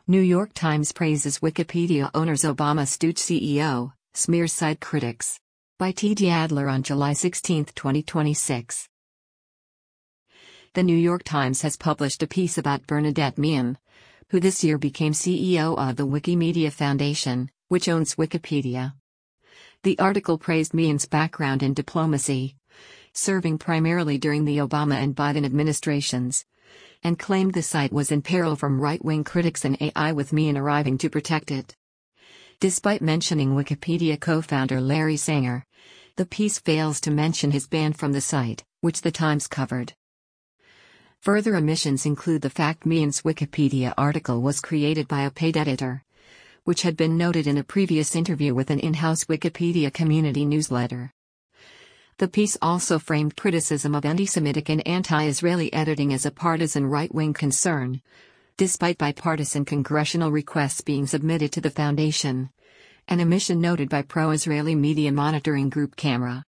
New York Times praises Wikipedia owner's Obama stooge CEO, smears site critics. By T.J. Adler on July 16, 2026. The New York Times has published a piece about Bernadette Meehan, who this year became CEO of the Wikimedia Foundation, which owns Wikipedia. The article praised Meehan's background in diplomacy, serving primarily during the Obama and Biden administrations, and claimed the site was in peril from right-wing critics and AI, with Meehan arriving to protect it. Despite mentioning Wikipedia co-founder Larry Sanger, the piece fails to mention his ban from the site, which the Times covered. Further omissions include the fact Meehan's Wikipedia article was created by a paid editor, which had been noted in a previous interview with an in-house Wikipedia community newsletter. The piece also framed criticism of anti-Semitic and anti-Israeli editing as a partisan right-wing concern, despite bipartisan congressional requests being submitted to the foundation, an omission noted by pro-Israeli media monitoring group Camera.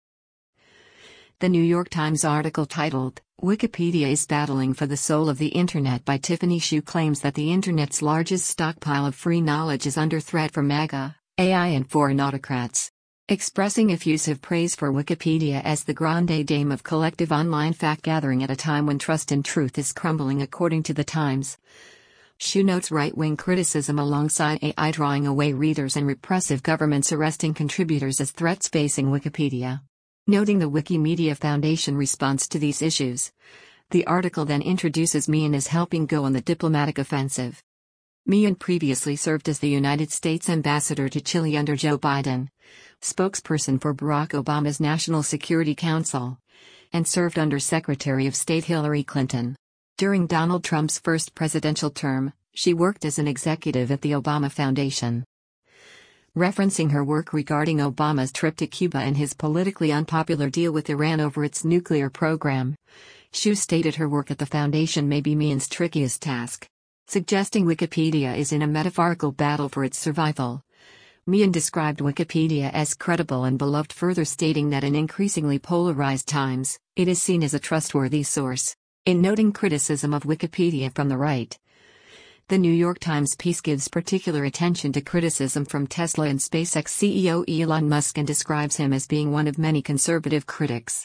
The New York Times article titled, "Wikipedia is Battling for the Soul of the Internet" by Tiffany Shu claims that the Internet's largest stockpile of free knowledge is under threat from MAGA, AI and foreign autocrats. Expressing effusive praise for Wikipedia as the grande dame of collective online fact-gathering at a time when trust in truth is crumbling, according to the Times, Shu notes right-wing criticism alongside AI drawing away readers and repressive governments arresting contributors as threats facing Wikipedia. Noting the Wikimedia Foundation response to these issues, the article then introduces Meehan as helping go on the diplomatic offensive. Meehan previously served as the United States ambassador to Chile under Joe Biden, spokesperson for Barack Obama's National Security Council, and served under Secretary of State Hillary Clinton. During Donald Trump's first presidential term, she worked as an executive at the Obama Foundation. Referencing her work regarding Obama's trip to Cuba and his politically unpopular deal with Iran over its nuclear program, Shu stated her work at the foundation may be Meehan's trickiest task, suggesting Wikipedia is in a metaphorical battle for its survival. Meehan described Wikipedia as credible and beloved, further stating that in increasingly polarized times, it is seen as a trustworthy source. In noting criticism of Wikipedia from the right, the New York Times piece gives particular attention to criticism from Tesla and SpaceX CEO Elon Musk and describes him as being one of many conservative critics.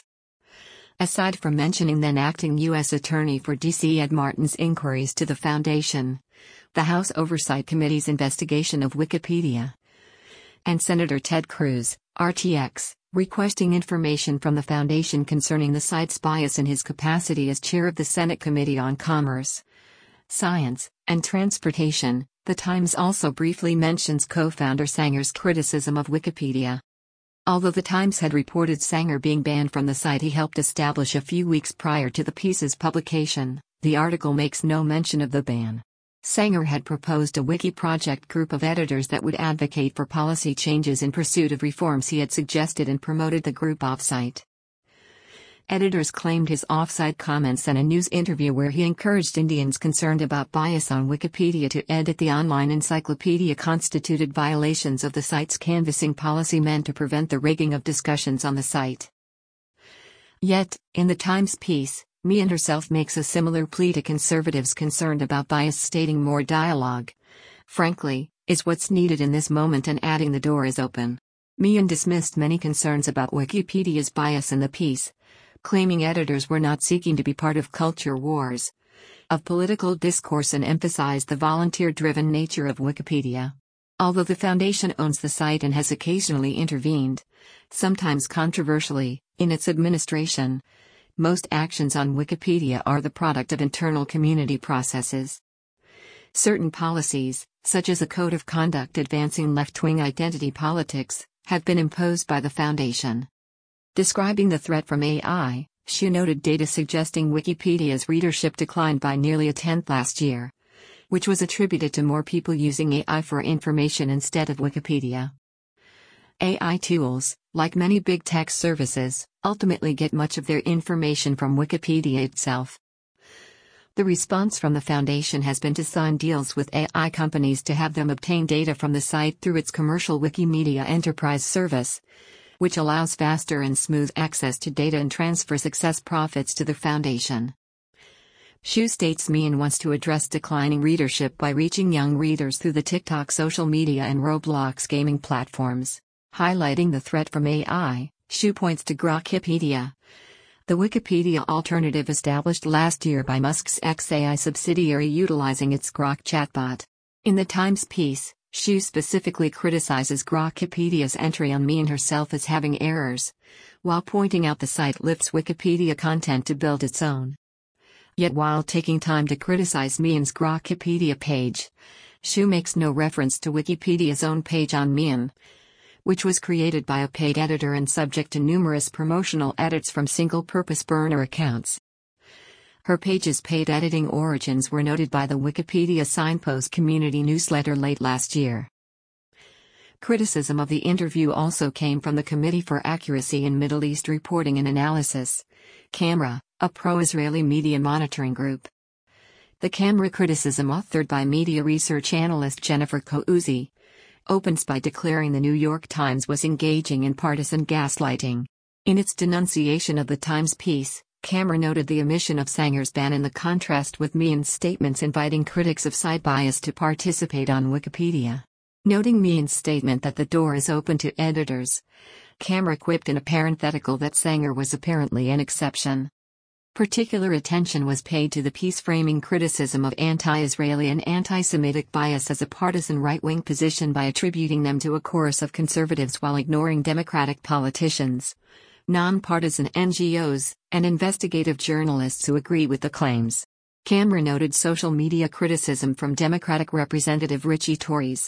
Aside from mentioning then acting U.S. Attorney for D.C. Ed Martin's inquiries to the foundation, the House Oversight Committee's investigation of Wikipedia, and Senator Ted Cruz, RTX, requesting information from the foundation concerning the site's bias in his capacity as chair of the Senate Committee on Commerce, Science, and Transportation, the Times also briefly mentions co-founder Sanger's criticism of Wikipedia. Although the Times had reported Sanger being banned from the site he helped establish a few weeks prior to the piece's publication, the article makes no mention of the ban. Sanger had proposed a Wiki Project group of editors that would advocate for policy changes in pursuit of reforms he had suggested and promoted the group off-site. Editors claimed his off-site comments and a news interview where he encouraged Indians concerned about bias on Wikipedia to edit the online encyclopedia constituted violations of the site's canvassing policy meant to prevent the rigging of discussions on the site. Yet, in the Times piece, Meehan herself makes a similar plea to conservatives concerned about bias, stating more dialogue, frankly, is what's needed in this moment, and adding the door is open. Meehan dismissed many concerns about Wikipedia's bias in the piece, claiming editors were not seeking to be part of culture wars of political discourse, and emphasized the volunteer-driven nature of Wikipedia. Although the foundation owns the site and has occasionally intervened, sometimes controversially, in its administration, most actions on Wikipedia are the product of internal community processes. Certain policies, such as a code of conduct advancing left-wing identity politics, have been imposed by the foundation. Describing the threat from AI, Shu noted data suggesting Wikipedia's readership declined by nearly a tenth last year, which was attributed to more people using AI for information instead of Wikipedia. AI tools, like many big tech services, ultimately get much of their information from Wikipedia itself. The response from the foundation has been to sign deals with AI companies to have them obtain data from the site through its commercial Wikimedia Enterprise service, which allows faster and smooth access to data and transfer success profits to the foundation. Xu states Mian wants to address declining readership by reaching young readers through the TikTok social media and Roblox gaming platforms. Highlighting the threat from AI, Xu points to Grokipedia, the Wikipedia alternative established last year by Musk's xAI subsidiary utilizing its Grok chatbot. In the Times piece, Xu specifically criticizes Grokipedia's entry on Mian herself as having errors, while pointing out the site lifts Wikipedia content to build its own. Yet while taking time to criticize Mian's Grokipedia page, Xu makes no reference to Wikipedia's own page on Mian, which was created by a paid editor and subject to numerous promotional edits from single-purpose burner accounts. Her page's paid editing origins were noted by the Wikipedia Signpost community newsletter late last year. Criticism of the interview also came from the Committee for Accuracy in Middle East Reporting and Analysis, CAMRA, a pro-Israeli media monitoring group. The CAMRA criticism, authored by media research analyst Jennifer Couzzi, opens by declaring the New York Times was engaging in partisan gaslighting. In its denunciation of the Times piece, CAMRA noted the omission of Sanger's ban in the contrast with Mian's statements inviting critics of side bias to participate on Wikipedia. Noting Mian's statement that the door is open to editors, CAMRA quipped in a parenthetical that Sanger was apparently an exception. Particular attention was paid to the piece framing criticism of anti-Israeli and anti-Semitic bias as a partisan right-wing position by attributing them to a chorus of conservatives while ignoring Democratic politicians, non-partisan NGOs, and investigative journalists who agree with the claims. CAMRA noted social media criticism from Democratic Representative Richie Torres.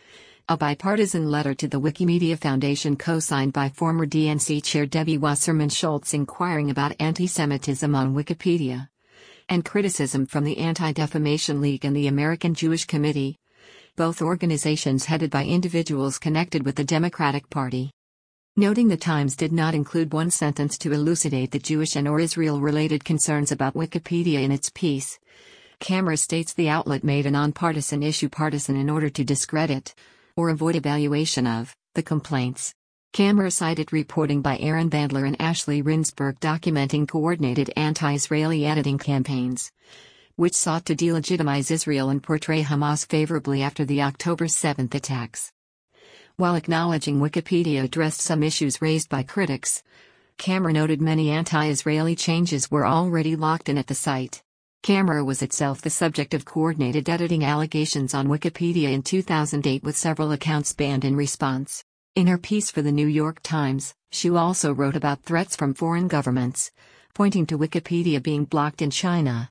A bipartisan letter to the Wikimedia Foundation co-signed by former DNC Chair Debbie Wasserman Schultz inquiring about anti-Semitism on Wikipedia, and criticism from the Anti-Defamation League and the American Jewish Committee, both organizations headed by individuals connected with the Democratic Party. Noting the Times did not include one sentence to elucidate the Jewish and/or Israel-related concerns about Wikipedia in its piece, CAMRA states the outlet made a non-partisan issue partisan in order to discredit, or avoid evaluation of, the complaints. CAMRA cited reporting by Aaron Bandler and Ashley Rinsberg documenting coordinated anti-Israeli editing campaigns, which sought to delegitimize Israel and portray Hamas favorably after the October 7 attacks. While acknowledging Wikipedia addressed some issues raised by critics, CAMRA noted many anti-Israeli changes were already locked in at the site. CAMRA was itself the subject of coordinated editing allegations on Wikipedia in 2008 with several accounts banned in response. In her piece for the New York Times, Xu also wrote about threats from foreign governments, pointing to Wikipedia being blocked in China,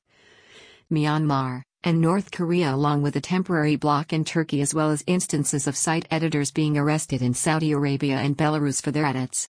Myanmar, and North Korea along with a temporary block in Turkey as well as instances of site editors being arrested in Saudi Arabia and Belarus for their edits.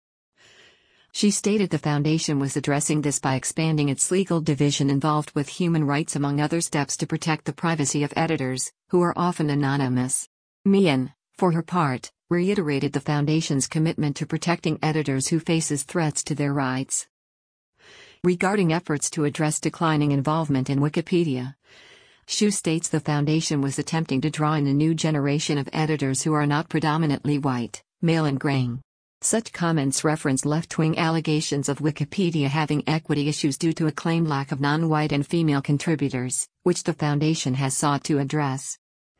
She stated the foundation was addressing this by expanding its legal division involved with human rights among other steps to protect the privacy of editors, who are often anonymous. Mian, for her part, reiterated the foundation's commitment to protecting editors who faces threats to their rights. Regarding efforts to address declining involvement in Wikipedia, Xu states the foundation was attempting to draw in a new generation of editors who are not predominantly white, male and graying. Such comments reference left-wing allegations of Wikipedia having equity issues due to a claimed lack of non-white and female contributors, which the foundation has sought to address.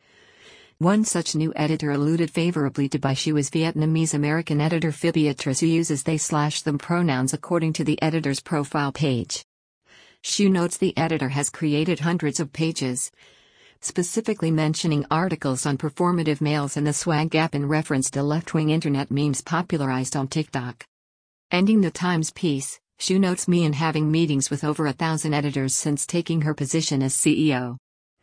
One such new editor alluded favorably to by Xu is Vietnamese-American editor Phi Beatrice, who uses they/them pronouns according to the editor's profile page. Xu notes the editor has created hundreds of pages, specifically mentioning articles on performative males and the swag gap in reference to left-wing internet memes popularized on TikTok. Ending the Times piece, Xu notes Mian having meetings with over 1,000 editors since taking her position as CEO.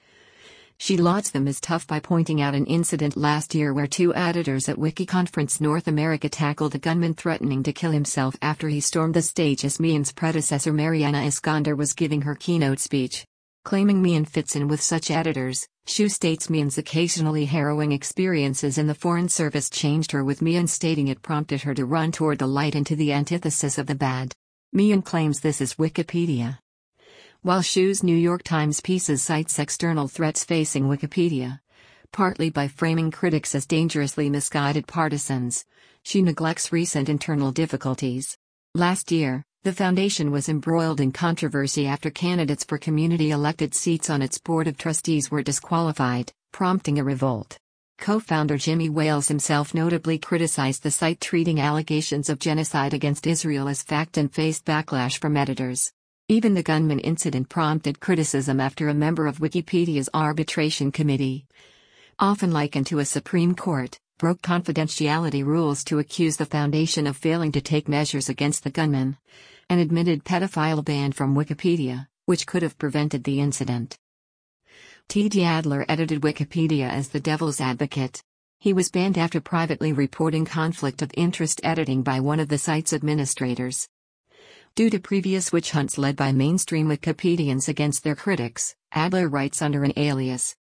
She lauds them as tough by pointing out an incident last year where 2 editors at WikiConference North America tackled a gunman threatening to kill himself after he stormed the stage as Mian's predecessor Mariana Iskander was giving her keynote speech. Claiming Mian fits in with such editors, Xu states Mian's occasionally harrowing experiences in the Foreign Service changed her, with Mian stating it prompted her to run toward the light and to the antithesis of the bad. Mian claims this is Wikipedia. While Xu's New York Times pieces cites external threats facing Wikipedia, partly by framing critics as dangerously misguided partisans, she neglects recent internal difficulties. Last year, The foundation was embroiled in controversy after candidates for community-elected seats on its board of trustees were disqualified, prompting a revolt. Co-founder Jimmy Wales himself notably criticized the site, treating allegations of genocide against Israel as fact, and faced backlash from editors. Even the gunman incident prompted criticism after a member of Wikipedia's arbitration committee, often likened to a Supreme Court, broke confidentiality rules to accuse the foundation of failing to take measures against the gunman. An admitted pedophile banned from Wikipedia, which could have prevented the incident. T.D. Adler edited Wikipedia as the devil's advocate. He was banned after privately reporting conflict of interest editing by one of the site's administrators. Due to previous witch hunts led by mainstream Wikipedians against their critics, Adler writes under an alias,